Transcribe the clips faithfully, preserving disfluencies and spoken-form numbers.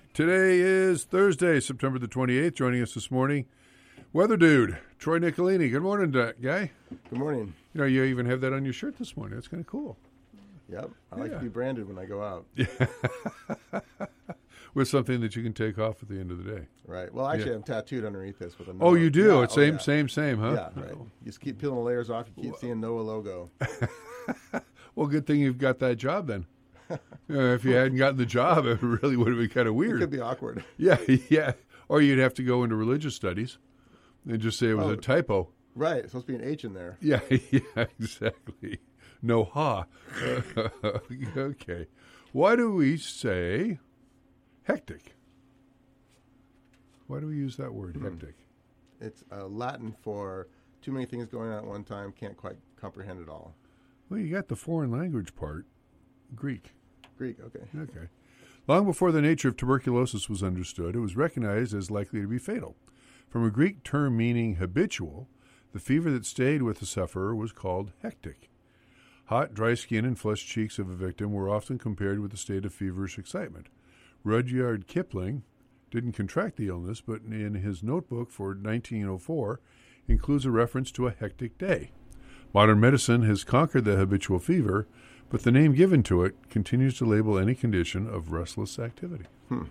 Today is Thursday, September the twenty-eighth. Joining us this morning, Weather Dude, Troy Nicolini. Good morning, guy. Good morning. You know, you even have that on your shirt this morning. That's kind of cool. Yep. I like Yeah. to be branded when I go out. Yeah. With something that you can take off at the end of the day. Right. Well, actually, Yeah. I'm tattooed underneath this with a Oh, NOAA. you do? Yeah. It's Oh, same, yeah. same, same, huh? Yeah, right. You just keep peeling the layers off. You keep seeing NOAA logo. Well, good thing you've got that job then. You know, if you hadn't gotten the job, it really would have been kind of It weird. could be awkward. Yeah, yeah. Or you'd have to go into religious studies and just say it was Oh. a typo. Right. It's supposed to be an H in there. Yeah, yeah, exactly. No ha. Okay. Why do we say hectic? Why do we use that word, Hmm. hectic? It's uh, Latin for too many things going on at one time, can't quite comprehend it all. Well, you got the foreign language part, Greek. Greek, okay. Okay. Long before the nature of tuberculosis was understood, it was recognized as likely to be fatal. From a Greek term meaning habitual, the fever that stayed with the sufferer was called hectic. Hot, dry skin and flushed cheeks of a victim were often compared with a state of feverish excitement. Rudyard Kipling didn't contract the illness, but in his notebook for nineteen oh four includes a reference to a hectic day. Modern medicine has conquered the habitual fever, but the name given to it continues to label any condition of restless activity. Hmm.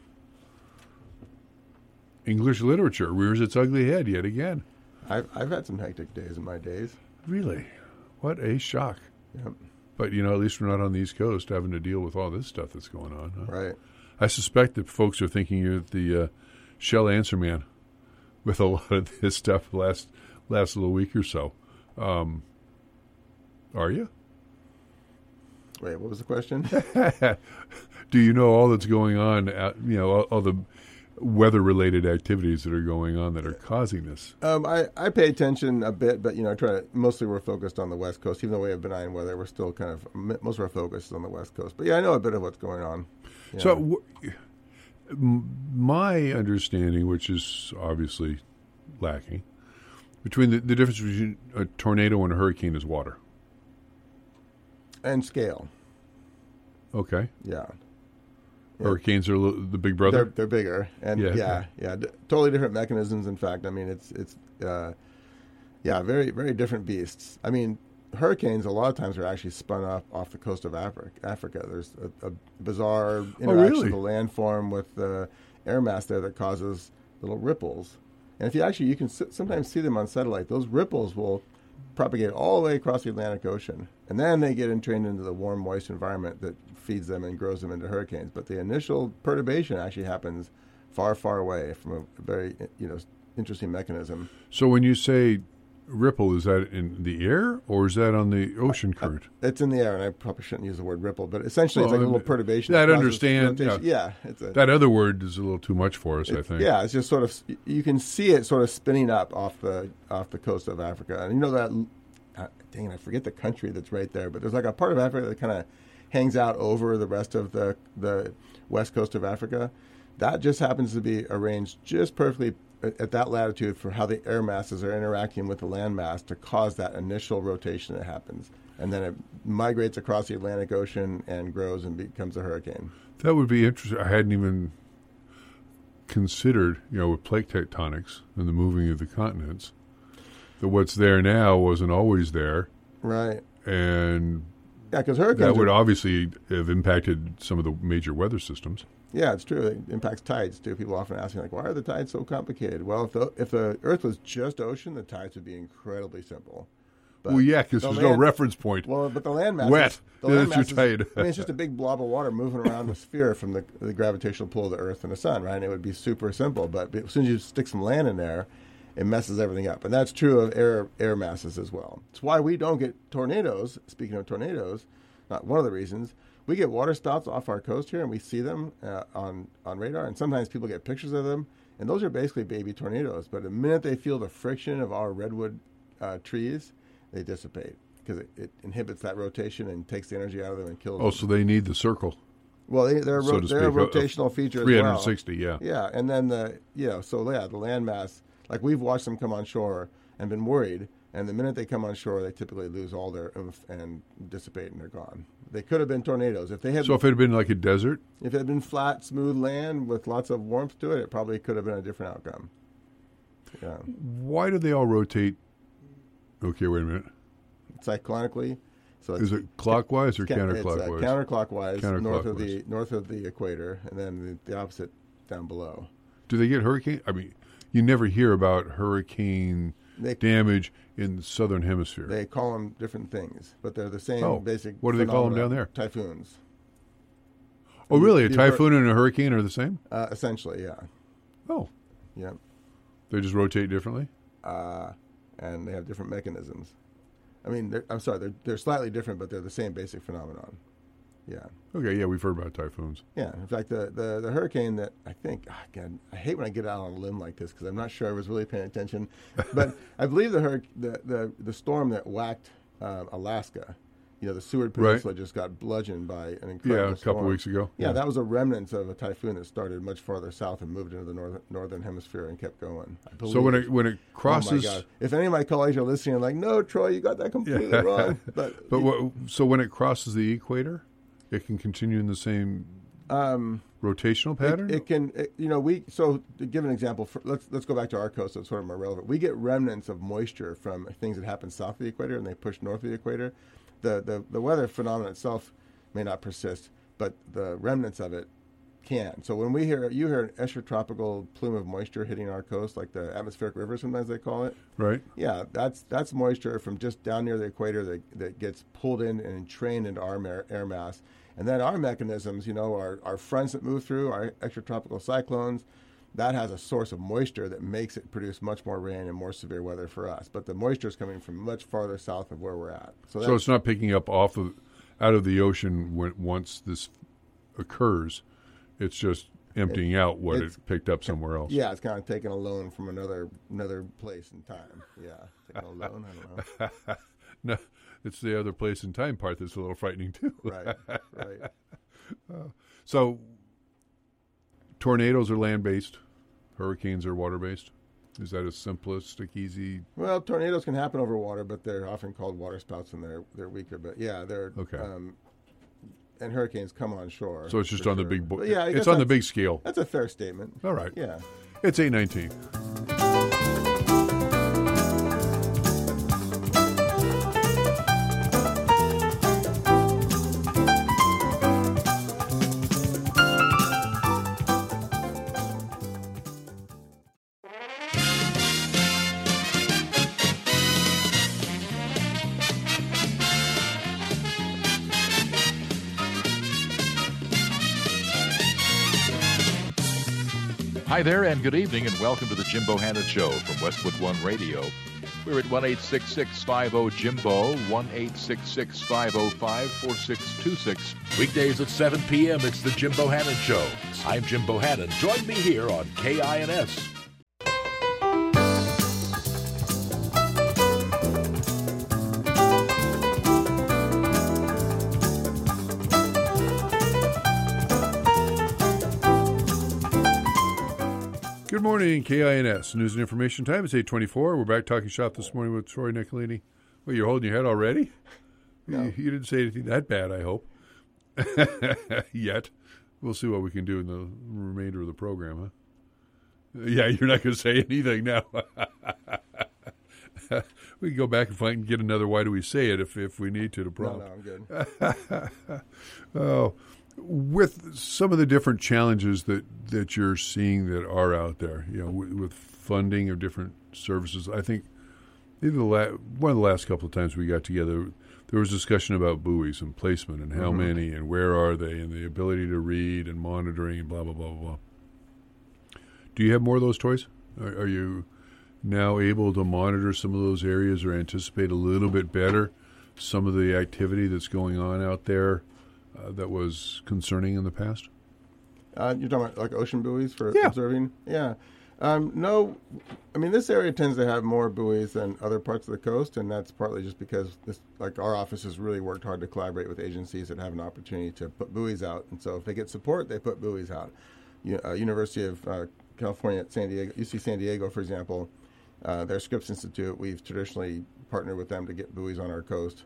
English literature rears its ugly head yet again. I've, I've had some hectic days in my days. Really? What a shock. Yep. But, you know, at least we're not on the East Coast having to deal with all this stuff that's going on. Huh? Right. I suspect that folks are thinking you're the uh, Shell Answer Man with a lot of this stuff last last little week or so. Um, are you? Wait, what was the question? Do you know all that's going on, at, you know, all, all the weather-related activities that are going on that are causing this? Um, I, I pay attention a bit, but, you know, I try to, mostly we're focused on the West Coast. Even though we have benign weather, we're still kind of, most of our focus is on the West Coast. But, yeah, I know a bit of what's going on. Yeah. So w- m- my understanding, which is obviously lacking, between the, the difference between a tornado and a hurricane is water. And scale. Okay. Yeah. Hurricanes are a little, the big brother? They're, they're bigger, and Yeah, yeah, yeah, okay. yeah d- totally different mechanisms. In fact, I mean, it's it's, uh, yeah, very very different beasts. I mean, hurricanes a lot of times are actually spun up off the coast of Africa. Africa, there's a, a bizarre interaction really? of the landform with the air mass there that causes little ripples. And if you actually, you can s- sometimes see them on satellite. Those ripples will propagate all the way across the Atlantic Ocean, and then they get entrained into the warm, moist environment that feeds them and grows them into hurricanes. But the initial perturbation actually happens far, far away from a very, you know, interesting mechanism. So when you say ripple, is that in the air or is that on the ocean current? It's in the air, and I probably shouldn't use the word ripple, but essentially Well, it's like a little perturbation. that that causes understand, rotation. yeah. Yeah, it's a, That other word is a little too much for us, I It's- think. Yeah, it's just sort of, you can see it sort of spinning up off the off the coast of Africa. And you know that, uh, dang it, I forget the country that's right there, but there's like a part of Africa that kind of hangs out over the rest of the, the west coast of Africa. That just happens to be arranged just perfectly at, at that latitude for how the air masses are interacting with the land mass to cause that initial rotation that happens. And then it migrates across the Atlantic Ocean and grows and becomes a hurricane. That would be interesting. I hadn't even considered, you know, with plate tectonics and the moving of the continents, that what's there now wasn't always there. Right. And Yeah, because hurricanes that would are, obviously have impacted some of the major weather systems. Yeah, it's true. It impacts tides too. People often ask me, like, why are the tides so complicated? Well, if the if the Earth was just ocean, the tides would be incredibly simple. But Well, yeah, because the there's no land- reference point. Well, but the land mass Wet. Is, the Yeah, land that's mass your is- tide. I mean, it's just a big blob of water moving around the sphere from the, the gravitational pull of the Earth and the Sun, right? And it would be super simple. But as soon as you stick some land in there, it messes everything up. And that's true of air air masses as well. It's why we don't get tornadoes. Speaking of tornadoes, not one of the reasons. We get water spouts off our coast here, and we see them uh, on, on radar, and sometimes people get pictures of them, and those are basically baby tornadoes. But the minute they feel the friction of our redwood uh, trees, they dissipate because it, it inhibits that rotation and takes the energy out of them and kills Oh, them. so they need the circle, Well, they, they're, so ro- to they're a speak, of rotational feature as three well. hundred sixty, yeah. Yeah, and then the you know so yeah the landmass, like we've watched them come on shore and been worried, and the minute they come on shore, they typically lose all their oomph and dissipate and they're gone. they could have been tornadoes. If they had, So if it had been like a desert, if it had been flat, smooth land with lots of warmth to it, it probably could have been a different outcome. Yeah. why do they all rotate? Okay, wait a minute. Cyclonically. So it's, Is it clockwise or ca- counterclockwise? It's, uh, counterclockwise, north of the Counterclockwise. north of the equator, and then the, the opposite down below. Do they get hurricane? I mean, you never hear about hurricane They damage in the southern hemisphere. they call them different things, but they're the same Oh, basic. what do they call 'em phenomena. down there? Typhoons. oh, really? A You've heard- typhoon and a hurricane are the same? Uh, essentially, yeah, Oh, yeah, they just rotate differently? uh, and they have different mechanisms. I mean, they're, I'm sorry, they're they're slightly different, but they're the same basic phenomenon. Yeah. Okay, yeah, we've heard about typhoons. Yeah, in fact, the, the, the hurricane that I think, ah, again, I hate when I get out on a limb like this because I'm not sure I was really paying attention. But I believe the, hurric- the, the the storm that whacked uh, Alaska, you know, the Seward Right. Peninsula just got bludgeoned by an incredible Yeah, a storm. couple weeks ago. Yeah, that was a remnant of a typhoon that started much farther south and moved into the north, northern hemisphere and kept going. I So when believe. it when it crosses, Oh my God! If any of my colleagues are listening, I'm like, no, Troy, you got that completely Yeah. wrong. But, but what, so when it crosses the equator, it can continue in the same um, rotational pattern. It, it can, it, you know, we. So to give an example, for, let's let's go back to our coast. That's sort of more relevant. We get remnants of moisture from things that happen south of the equator, and they push north of the equator. The the the weather phenomenon itself may not persist, but the remnants of it can. So when we hear you hear an extratropical plume of moisture hitting our coast, like the atmospheric river, sometimes they call it. right. Yeah, that's that's moisture from just down near the equator that that gets pulled in and entrained into our air, air mass. And then our mechanisms, you know, our, our fronts that move through, our extratropical cyclones, that has a source of moisture that makes it produce much more rain and more severe weather for us. But the moisture is coming from much farther south of where we're at. So, So it's not picking up off of out of the ocean when once this occurs. It's just emptying out what it's- it picked up somewhere else. yeah, it's kind of taking a loan from another another place in time. Yeah, taking a loan. I don't know. No, it's the other place and time part that's a little frightening too. Right, right. So tornadoes are land-based, hurricanes are water-based. Is that a simplistic, easy? Well, tornadoes can happen over water, but they're often called water spouts, and they're they're weaker. But yeah, they're Okay. Um, and hurricanes come on shore. So it's just for on the sure. big. Bo- But yeah, I guess it's on the that's- big scale. That's a fair statement. All right. Yeah. It's eight nineteen. Hi there, and good evening, and welcome to the Jim Bohannon Show from Westwood One Radio. We're at one eight six six, five oh, Jimbo, one eight six six, five oh five, four six two six. Weekdays at seven p.m., it's the Jim Bohannon Show. I'm Jim Bohannon. Join me here on K I N S. Good morning, K I N S. News and information time. It's eight twenty-four. We're back talking shop this morning with Troy Nicolini. Well, you're holding your head already? No. You, you didn't say anything that bad, I hope. Yet. We'll see what we can do in the remainder of the program, huh? Yeah, you're not going to say anything now. We can go back and find and get another why do we say it if, if we need to to No, prompt. no, I'm good. Oh, with some of the different challenges that, that you're seeing that are out there, you know, with, with funding of different services, I think either the la- one of the last couple of times we got together, there was discussion about buoys and placement and how Mhm. many and where are they and the ability to read and monitoring and blah, blah, blah, blah, blah. Do you have more of those toys? Are, are you now able to monitor some of those areas or anticipate a little bit better some of the activity that's going on out there uh, that was concerning in the past? Uh, you're talking about like ocean buoys for Yeah. observing? Yeah. Um, no, I mean, this area tends to have more buoys than other parts of the coast, and that's partly just because this, like our office has really worked hard to collaborate with agencies that have an opportunity to put buoys out. And so if they get support, they put buoys out. U- uh, University of uh, California at San Diego, U C San Diego, for example, uh, their Scripps Institute, we've traditionally partnered with them to get buoys on our coast.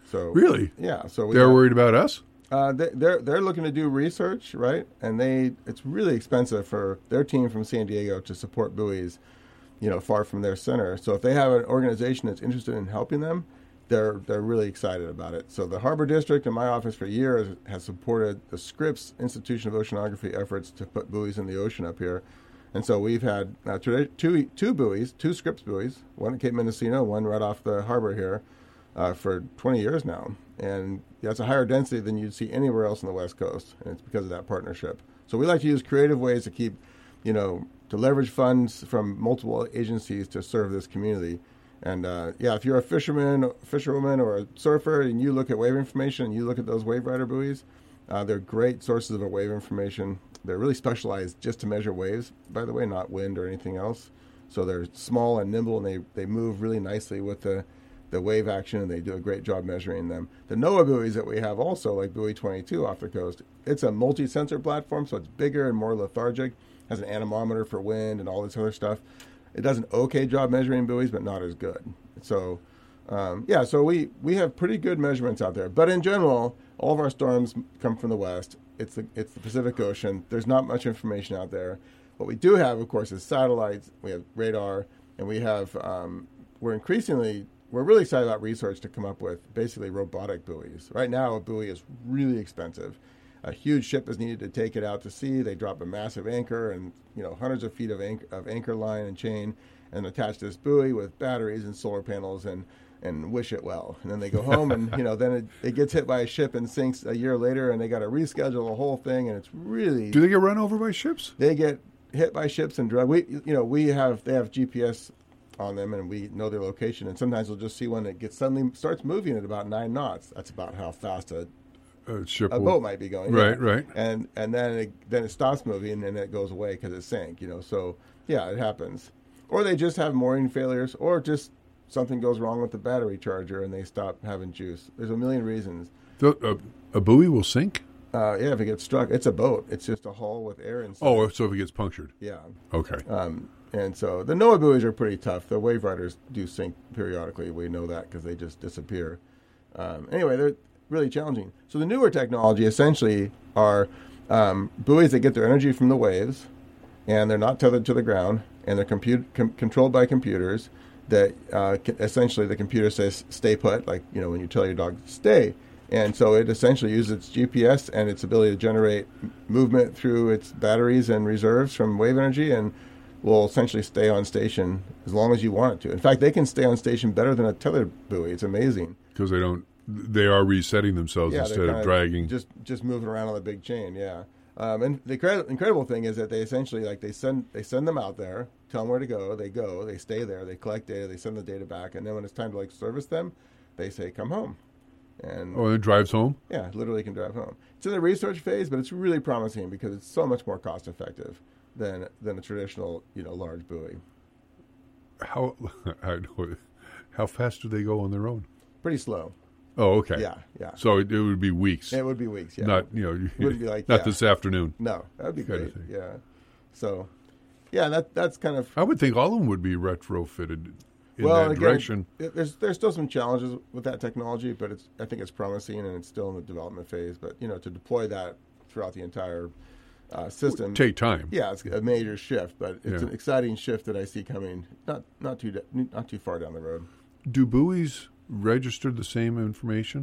So Really? yeah. So we They're got- worried about us? Uh, they, they're they're looking to do research, right? And they it's really expensive for their team from San Diego to support buoys, you know, far from their center. So if they have an organization that's interested in helping them, they're they're really excited about it. So the Harbor District and my office for years has supported the Scripps Institution of Oceanography efforts to put buoys in the ocean up here. And so we've had uh, two two buoys, two Scripps buoys, one at Cape Mendocino, one right off the harbor here, uh, for twenty years now. And that's a higher density than you'd see anywhere else on the West Coast, and it's because of that partnership. So we like to use creative ways to keep, you know, to leverage funds from multiple agencies to serve this community. And uh, yeah, if you're a fisherman, fisherwoman, or a surfer, and you look at wave information and you look at those wave rider buoys, uh, they're great sources of wave information. They're really specialized just to measure waves, by the way, not wind or anything else. So they're small and nimble, and they, they move really nicely with the the wave action, and they do a great job measuring them. The NOAA buoys that we have also, like Buoy twenty-two off the coast, it's a multi-sensor platform, so it's bigger and more lethargic, has an anemometer for wind and all this other stuff. It does an okay job measuring buoys, but not as good. So, um, yeah, so we, we have pretty good measurements out there. But in general, all of our storms come from the west. It's the, it's the Pacific Ocean. There's not much information out there. What we do have, of course, is satellites. We have radar, and we have, um, we're increasingly... We're really excited about research to come up with basically robotic buoys. Right now, a buoy is really expensive. A huge ship is needed to take it out to sea. They drop a massive anchor and, you know, hundreds of feet of anchor, of anchor line and chain, and attach this buoy with batteries and solar panels and, and wish it well. And then they go home, and you know, then it, it gets hit by a ship and sinks a year later, and they got to reschedule the whole thing. And it's really Do they get run over by ships? They get hit by ships and drug. We, you know, we have they have G P S on them, and we know their location, and sometimes we'll just see one that gets suddenly starts moving at about nine knots. That's about how fast a, A ship a will- boat might be going. Right, yeah. right. And and then it, then it stops moving, and it goes away because it sank. You know, so yeah, it happens. Or they just have mooring failures, or just something goes wrong with the battery charger, and they stop having juice. There's a million reasons. The, a, a buoy will sink? Uh, yeah, if it gets struck, it's a boat. It's just a hull with air inside. Oh, so if it gets punctured. yeah. Okay. Um, and so the NOAA buoys are pretty tough. The wave riders do sink periodically. We know that because they just disappear. Um, anyway, they're really challenging. So the newer technology essentially are um, buoys that get their energy from the waves, and they're not tethered to the ground, and they're compute, com- controlled by computers that uh, c- essentially the computer says stay put, like, you know, when you tell your dog stay. And so it essentially uses its G P S and its ability to generate m- movement through its batteries and reserves from wave energy, and will essentially stay on station as long as you want it to. In fact, they can stay on station better than a tethered buoy. It's amazing. Because they don't, they are resetting themselves Yeah, instead they're of kinda dragging. Just just moving around on the big chain, yeah. Um, and the incredible, incredible thing is that they essentially, like, they send they send them out there, tell them where to go, they go, they stay there, they collect data, they send the data back, and then when it's time to, like, service them, they say, come home. And Oh, and it drives home? yeah, literally can drive home. It's in the research phase, but it's really promising because it's so much more cost effective than than a traditional, you know, large buoy. How, how how fast do they go on their own? Pretty slow. Oh, okay. Yeah, yeah. So it, it would be weeks. It would be weeks, yeah. Not, you know, wouldn't be like, not yeah. this afternoon. No, that would be Kind great. of thing. Yeah. So, yeah, that that's kind of I would think all of them would be retrofitted in well, that again, direction. it- There's there's still some challenges with that technology, but it's I think it's promising and it's still in the development phase. But you know, to deploy that throughout the entire uh, system, Take time. yeah, it's a major shift, but it's Yeah. an exciting shift that I see coming not not too not too far down the road. Do buoys register the same information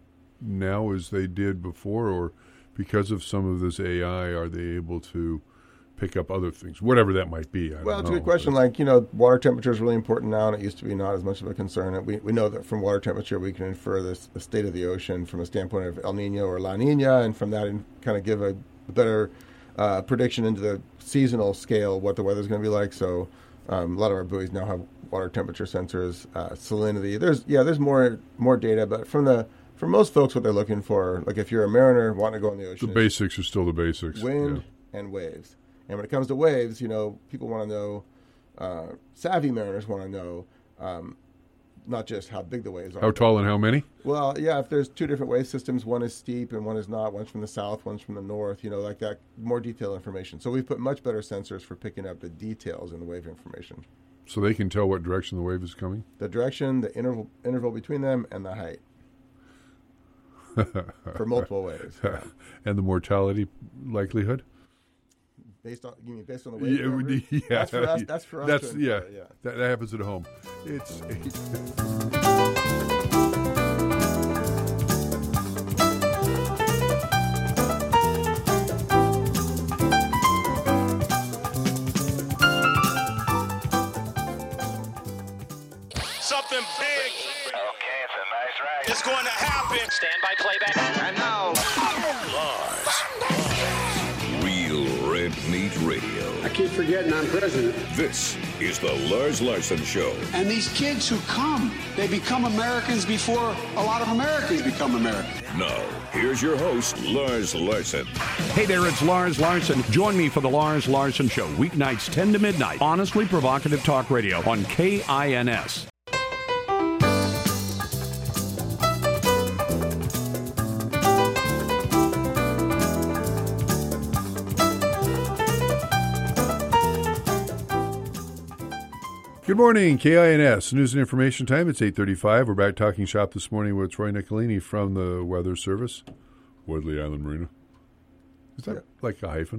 now as they did before, or because of some of this A I, are they able to pick up other things, whatever that might be? I Well, don't it's a know, good question. but- Like, you know, water temperature is really important now, and it used to be not as much of a concern. And we, we know that from water temperature, we can infer this, the state of the ocean from a standpoint of El Nino or La Nina, and from that, in, kind of give a, a better uh, prediction into the seasonal scale what the weather's going to be like. So, um, a lot of our buoys now have water temperature sensors, uh, salinity. There's yeah, there's more more data, but from the for most folks, what they're looking for, like if you're a mariner wanting to go in the the ocean, it's basics are still the basics. wind yeah. and waves. And when it comes to waves, you know, people want to know, uh, savvy mariners want to know, um, not just how big the waves are. How tall and how many? Well, yeah, if there's two different wave systems, one is steep and one is not, one's from the south, one's from the north, you know, like that, more detailed information. So we've put much better sensors for picking up the details in the wave information. So they can tell what direction the wave is coming? The direction, the interval interval between them, and the height. for multiple ways. Yeah. And the mortality likelihood? Based on you mean based on the wave? Yeah, yeah, that's for us. That's for us. That's to yeah. enjoy, yeah. That, that happens at home. It's. Something big. Okay, it's a nice ride. It's going to happen. Stand by playback. And now, Lars. Real Red Meat Radio. I keep forgetting I'm president. This is the Lars Larson Show. And these kids who come, they become Americans before a lot of Americans become Americans. Now, here's your host, Lars Larson. Hey there, it's Lars Larson. Join me for the Lars Larson Show, weeknights ten to midnight. Honestly provocative talk radio on K I N S. Good morning, K I N S News and Information Time. It's eight thirty-five. We're back talking shop this morning with Troy Nicolini from the Weather Service, Woodley Island Marina. Is that Yeah. like a hyphen?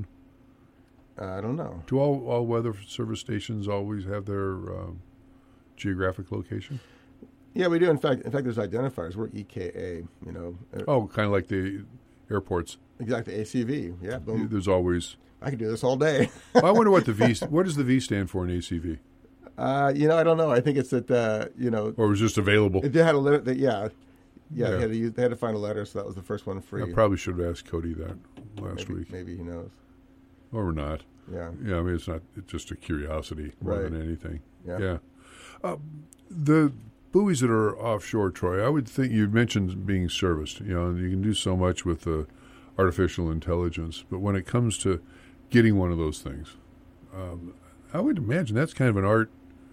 Uh, I don't know. Do all, all weather service stations always have their um, geographic location? Yeah, we do. In fact, in fact, there's identifiers. We're E K A. You know. Uh, Oh, kind of like the airports. Exactly. A C V. Yeah. Boom. There's always. I could do this all day. Well, I wonder what the V. What does the V stand for in A C V? Uh, you know, I don't know. I think it's that uh, you know, Or it was just available? if they had a letter, that, yeah, yeah, Yeah. They, had to use, they had to find a letter, so that was the first one free. I probably should have asked Cody that last maybe, week, maybe he knows. or not. Yeah, Yeah, I mean it's not. It's just a curiosity more Right. than anything. Yeah. Yeah. Uh, the buoys that are offshore, Troy, I would think you mentioned being serviced. You know, and you can do so much with the artificial intelligence, but when it comes to getting one of those things, um, I would imagine that's kind of an art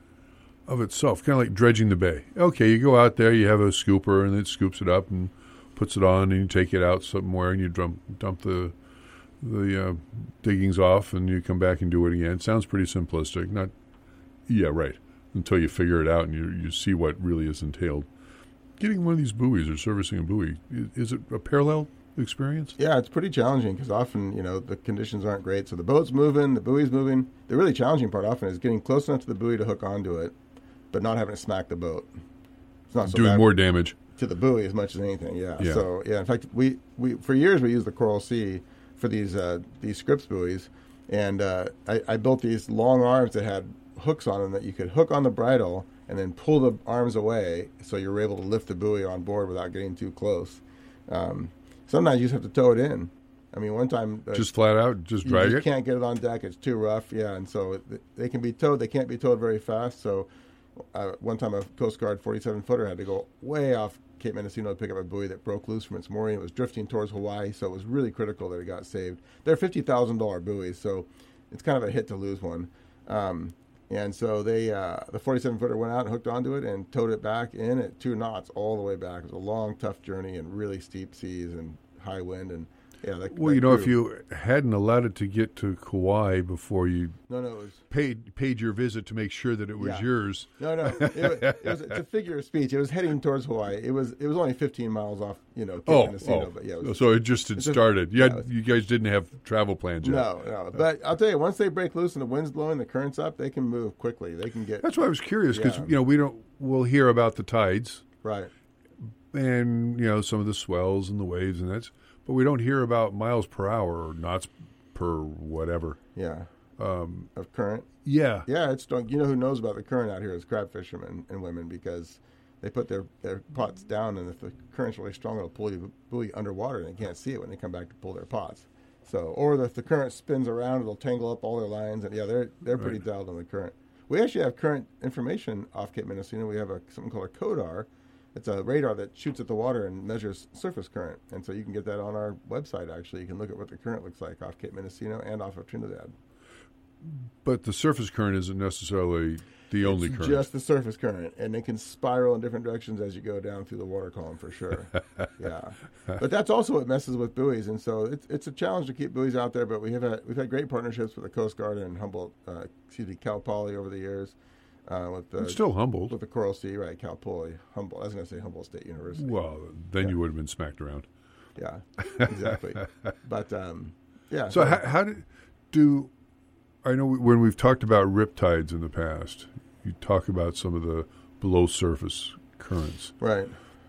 of itself, kind of like dredging the bay. Okay, you go out there, you have a scooper, and it scoops it up and puts it on, and you take it out somewhere, and you dump, dump the the uh, diggings off, and you come back and do it again. It sounds pretty simplistic. Not, yeah, right, until you figure it out and you you see what really is entailed. Getting one of these buoys or servicing a buoy, is, is it a parallel experience? yeah, it's pretty challenging because often you know the conditions aren't great. So the boat's moving, the buoy's moving. The really challenging part often is getting close enough to the buoy to hook onto it, but not having to smack the boat. It's not so Doing bad more damage. to the buoy as much as anything. Yeah. Yeah. So yeah, in fact, we, we for years we used the Coral Sea for these uh, these Scripps buoys, and uh, I, I built these long arms that had hooks on them that you could hook on the bridle and then pull the arms away, so you were able to lift the buoy on board without getting too close. Um, sometimes you just have to tow it in. I mean, one time uh, Just flat out, just you drag just it? can't get it on deck. It's too rough. Yeah, and so th- they can be towed. They can't be towed very fast. So uh, one time a Coast Guard forty-seven footer had to go way off Cape Mendocino to pick up a buoy that broke loose from its mooring. It was drifting towards Hawaii, so it was really critical that it got saved. They're fifty thousand dollars buoys, so it's kind of a hit to lose one. Um, and so they uh, the forty-seven footer went out and hooked onto it and towed it back in at two knots all the way back. It was a long, tough journey and really steep seas and high wind. And yeah, that, Well, that you know, if crew- you hadn't allowed it to get to Kauai before you no, no, it was. paid paid your visit to make sure that it was Yeah. yours. No, no, it was, it was it's a figure of speech. It was heading towards Hawaii. It was it was only fifteen miles off, you know, Cape Oh, Mendocino, oh. but yeah, it was, so it just had it's a- started. You, yeah, had, it was- you guys didn't have travel plans yet. no, no. But I'll tell you, once they break loose and the wind's blowing, the current's up, they can move quickly. They can get That's why I was curious because Yeah. you know we don't we'll hear about the tides right. and you know some of the swells and the waves and that's, but we don't hear about miles per hour or knots per whatever. Yeah, Um, of current. yeah, Yeah, it's strong. You know who knows about the current out here is crab fishermen and women because they put their, their pots down, and if the current's really strong, it'll pull you buoy underwater, and they can't see it when they come back to pull their pots. So, or if the current spins around, it'll tangle up all their lines, and yeah, they're they're pretty Right. dialed on the current. We actually have current information off Cape Mendocino. We have a something called a CODAR. It's a radar that shoots at the water and measures surface current, and so you can get that on our website. Actually, you can look at what the current looks like off Cape Mendocino and off of Trinidad. but the surface current isn't necessarily the only It's current. just the surface current, and it can spiral in different directions as you go down through the water column for sure. Yeah, but that's also what messes with buoys, and so it's it's a challenge to keep buoys out there. But we have had, we've had great partnerships with the Coast Guard and Humboldt, uh, excuse me, Cal Poly over the years. Uh, with the It's still humbled. with the Coral Sea, right? Cal Poly, Humboldt. I was going to say Humboldt State University. Well, then Yeah. you would have been smacked around. Yeah, exactly. But um, yeah. So how, how do, do I know when we've talked about riptides in the past, you talk about some of the below surface currents. Right.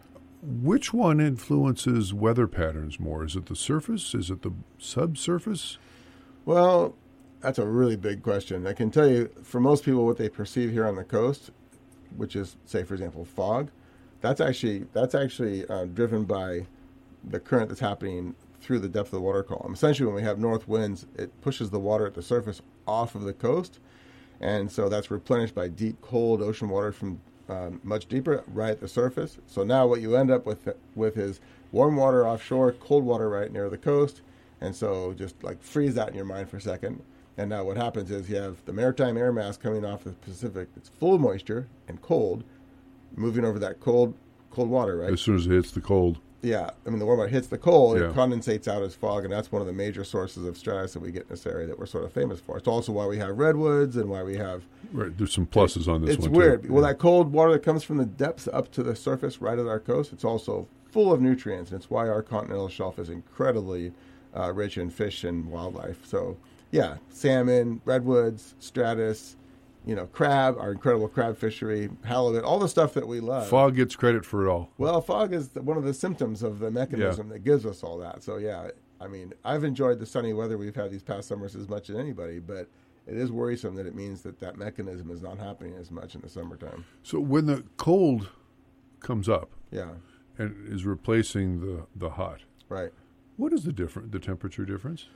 Which one influences weather patterns more? Is it the surface? Is it the subsurface? Well, that's a really big question. I can tell you, for most people, what they perceive here on the coast, which is, say, for example, fog, that's actually that's actually uh, driven by the current that's happening through the depth of the water column. Essentially, when we have north winds, it pushes the water at the surface off of the coast, and so that's replenished by deep, cold ocean water from um, much deeper, right at the surface. So now what you end up with with is warm water offshore, cold water right near the coast, and so just like freeze that in your mind for a second. And now what happens is you have the maritime air mass coming off the Pacific. It's full of moisture and cold, moving over that cold, cold water, right? As soon as it hits the cold. Yeah, I mean, the warm water hits the cold, Yeah. it condensates out as fog, and that's one of the major sources of stratus that we get in this area that we're sort of famous for. It's also why we have redwoods and why we have... Right, there's some pluses on this it's one, weird. too. Well, Yeah. that cold water that comes from the depths up to the surface right at our coast, it's also full of nutrients, and it's why our continental shelf is incredibly uh, rich in fish and wildlife. So, yeah, salmon, redwoods, stratus, you know, crab, our incredible crab fishery, halibut, all the stuff that we love. Fog gets credit for it all. Well, fog is the, one of the symptoms of the mechanism that gives us all that. So, yeah, I mean, I've enjoyed the sunny weather we've had these past summers as much as anybody, but it is worrisome that it means that that mechanism is not happening as much in the summertime. So when the cold comes up Yeah, and is replacing the, the hot, right. what is the different the temperature difference?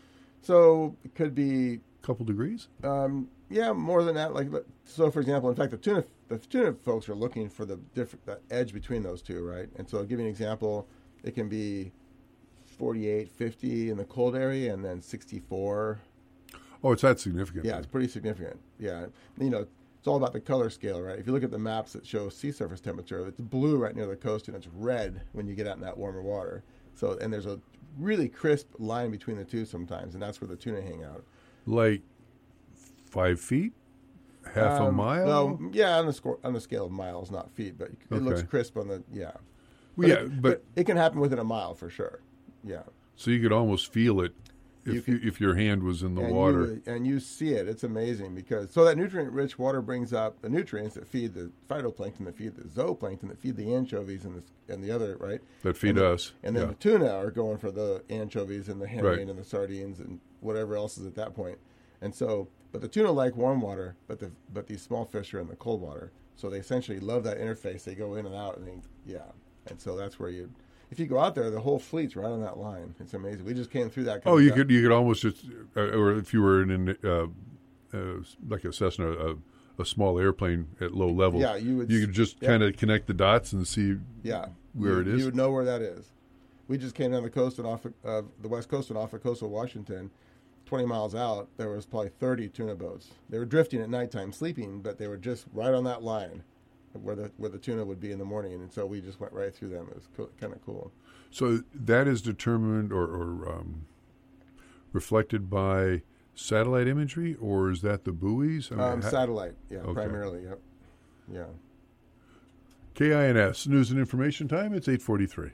So it could be, A couple degrees? um, yeah, more than that. Like, so, for example, in fact, the tuna the tuna folks are looking for the different the edge between those two, right? And so, I'll give you an example. It can be forty-eight, fifty in the cold area, and then sixty-four. Oh, it's that significant. Yeah, it's pretty significant. Yeah, you know, it's all about the color scale, right? If you look at the maps that show sea surface temperature, it's blue right near the coast, and it's red when you get out in that warmer water. So, and there's a really crisp line between the two sometimes, and that's where the tuna hang out. Like five feet? Half a Um, mile? Well, yeah, on the score, on the scale of miles, not feet, but it Okay. looks crisp on the yeah. Well, yeah, it, but, it can happen within a mile for sure. Yeah, so you could almost feel it if You you could- if your hand was in the and water. you, and you see it. It's amazing because so that nutrient-rich water brings up the nutrients that feed the phytoplankton, that feed the zooplankton, that feed the anchovies and the and the other right That feed and the- us, And then yeah. the tuna are going for the anchovies and the herring Right. and the sardines and whatever else is at that point. And so, but the tuna like warm water, but the but these small fish are in the cold water. So they essentially love that interface. They go in and out, and they, yeah. And so that's where you, if you go out there, the whole fleet's right on that line. It's amazing. We just came through that. Oh, you could you could almost just, uh, or if you were in an, uh, uh, like a Cessna, a, a small airplane at low level, Yeah, you would you s- could just yeah. kind of connect the dots and see Yeah, where you, it is. You would know where that is. We just came down the coast and off of, uh, the west coast and off the coast of Washington. twenty miles out, there was probably thirty tuna boats. They were drifting at nighttime, sleeping, but they were just right on that line where the where the tuna would be in the morning. And so we just went right through them. It was co- kind of cool. So that is determined or, or um, reflected by satellite imagery, or is that the buoys? I mean, Um, ha- satellite, yeah, Okay. primarily, yep. Yeah. K I N S, News and Information Time, it's eight forty-three.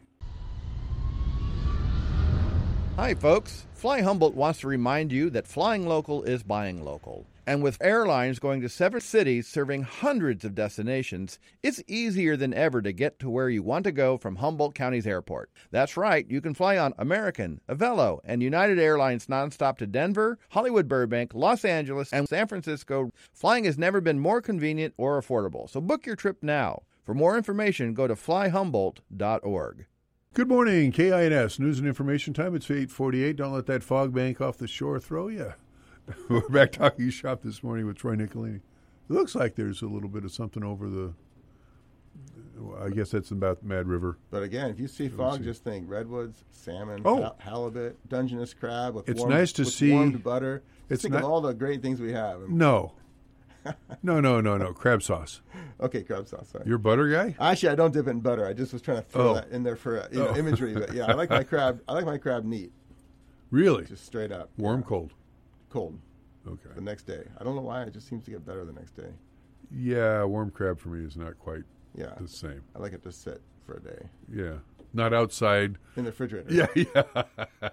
Hi, folks. Fly Humboldt wants to remind you that flying local is buying local. And with airlines going to seven cities serving hundreds of destinations, it's easier than ever to get to where you want to go from Humboldt County's airport. That's right, you can fly on American, Avelo, and United Airlines nonstop to Denver, Hollywood Burbank, Los Angeles, and San Francisco. Flying has never been more convenient or affordable, so book your trip now. For more information, go to fly humboldt dot org. Good morning, K I N S, News and Information Time, it's eight forty-eight. Don't let that fog bank off the shore throw you. We're back talking shop this morning with Troy Nicolini. It looks like there's a little bit of something over the, I guess that's about Mad River. But again, if you see fog, just think redwoods, salmon, Oh. hal- halibut, Dungeness crab with It's warmed, nice to with see- warmed butter. Just it's think not- of all the great things we have. No. No, no, no, no. Crab sauce. Okay, crab sauce. Sorry. You're a butter guy? Actually, I don't dip it in butter. I just was trying to throw Oh. that in there for uh, you know, Oh. imagery. But yeah, I like my crab. I like my crab neat, Really? just straight up. Warm, Yeah. cold? Cold. Okay. The next day. I don't know why. It just seems to get better the next day. Yeah, warm crab for me is not quite Yeah. the same. I like it to sit for a day. Yeah. not outside. In the refrigerator. Yeah, yeah.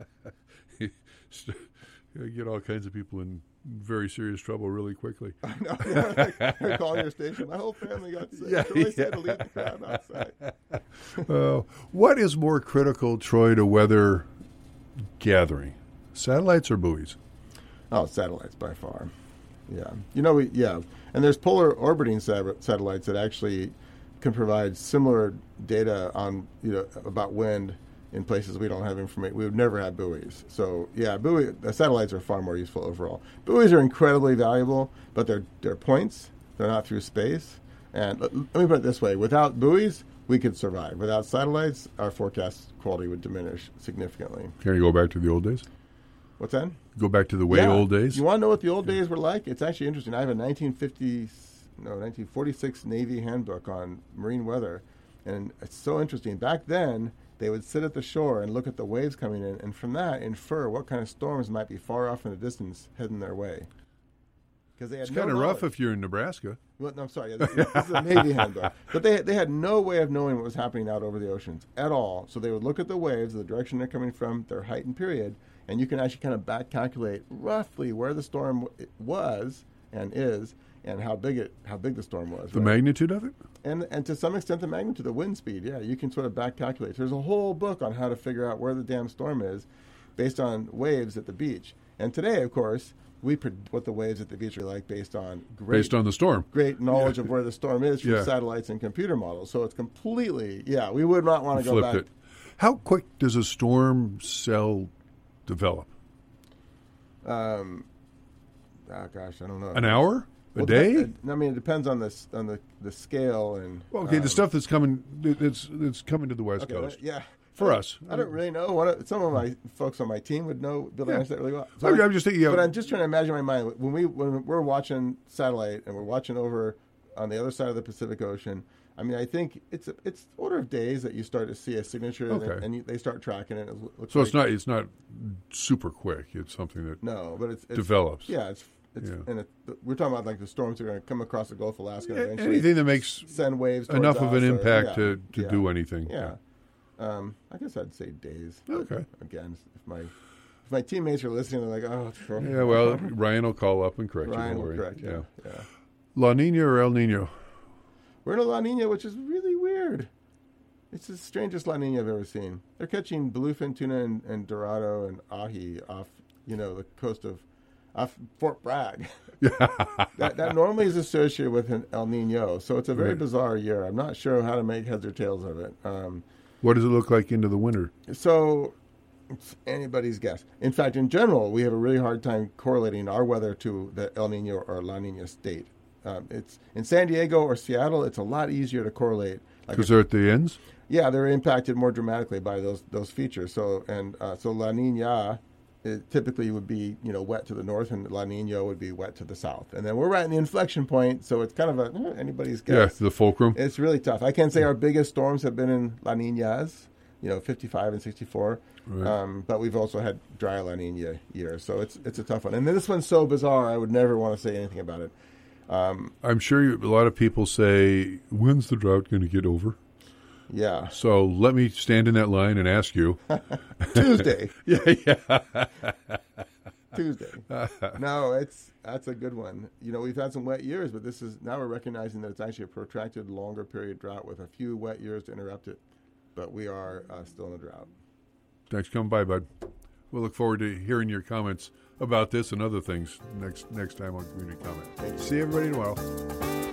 You get all kinds of people in very serious trouble really quickly. I know. Yeah, like, they're calling your station. My whole family got sick. Yeah, Troy yeah. said to leave the crowd outside. Uh, what is more critical, Troy, to weather gathering? Satellites or buoys? Oh, satellites by far. Yeah. You know, we, yeah. And there's polar orbiting sat- satellites that actually can provide similar data on, you know, about wind in places we don't have information. We would never have buoys. So, yeah, buoy, the satellites are far more useful overall. Buoys are incredibly valuable, but they're, they're points. They're not through space. And let, let me put it this way. Without buoys, we could survive. Without satellites, our forecast quality would diminish significantly. Can you go back to the old days? What's that? Go back to the way Yeah. old days? You want to know what the old days were like? It's actually interesting. I have a nineteen fifty, no, nineteen forty-six Navy handbook on marine weather, and it's so interesting. Back then, they would sit at the shore and look at the waves coming in, and from that infer what kind of storms might be far off in the distance heading their way. Because they had It's no kind of rough knowledge. if you're in Nebraska. Well, no, I'm sorry. Yeah, this, is, this is a Navy handbook. But they they had no way of knowing what was happening out over the oceans at all. So they would look at the waves, the direction they're coming from, their height and period, and you can actually kind of back calculate roughly where the storm w- was and is, and how big it how big the storm was. The right? magnitude of it? And and to some extent the magnitude, the wind speed. Yeah, you can sort of back calculate. There's a whole book on how to figure out where the damn storm is, based on waves at the beach. And today, of course, we predict what the waves at the beach are like based on great, Based on the storm. great knowledge of where the storm is from Yeah. satellites and computer models. So it's completely, yeah, we would not want to go Flipped back. it. How quick does a storm cell develop? Um, oh gosh, I don't know. An hour? A Well, day? dep- I mean, it depends on the s- on the, the scale and. Well, okay, um, the stuff that's coming that's that's coming to the West okay, Coast. yeah. For I don't- us. I don't really know. One of, some of my folks on my team would know, be able to Yeah. answer that really well. So I'm- I- I'm just thinking, yeah. But I'm just trying to imagine in my mind when we when we're watching satellite and we're watching over on the other side of the Pacific Ocean. I mean, I think it's it's order of days that you start to see a signature, and, Okay. and you, they start tracking it. It looks So like, it's not it's not super quick. It's something that no, but it's, it's develops. Yeah, it's it's Yeah. and it, we're talking about like the storms that are going to come across the Gulf of Alaska. And A- eventually anything that makes send waves towards enough of us an or- impact yeah, to, to yeah, do anything. Yeah. Um, I guess I'd say days. but Okay. Again, if my if my teammates are listening, they're like, "Oh, it's wrong." Yeah, well, Ryan will call up and correct you. Ryan don't will worry. correct you. Yeah. La Nina or El Nino? We're in a La Nina, which is really weird. It's the strangest La Nina I've ever seen. They're catching bluefin tuna and, and dorado and ahi off, you know, the coast of off Fort Bragg. that, that normally is associated with an El Nino, so it's a very Right. bizarre year. I'm not sure how to make heads or tails of it. Um, What does it look like into the winter? So it's anybody's guess. In fact, in general, we have a really hard time correlating our weather to the El Nino or La Nina state. Um, it's in San Diego or Seattle. It's a lot easier to correlate. Like Because they're at the ends? yeah, they're impacted more dramatically by those those features. So and uh, so La Nina it typically would be you know wet to the north, and La Nina would be wet to the south. And then we're right in the inflection point, so it's kind of a eh, anybody's Yeah, guess. the fulcrum. It's really tough. I can say our biggest storms have been in La Ninas, you know, fifty-five and sixty-four. Right. Um, but we've also had dry La Nina years, so it's it's a tough one. And this one's so bizarre, I would never want to say anything about it. Um, I'm sure you, a lot of people say, when's the drought going to get over? yeah, So let me stand in that line and ask you. Tuesday. yeah, yeah. Tuesday. No, it's that's a good one. You know, we've had some wet years, but this is now we're recognizing that it's actually a protracted, longer period drought with a few wet years to interrupt it. But we are uh, still in a drought. Thanks for coming by, bud. We'll look forward to hearing your comments about this and other things next next time on Community Comment. See everybody tomorrow.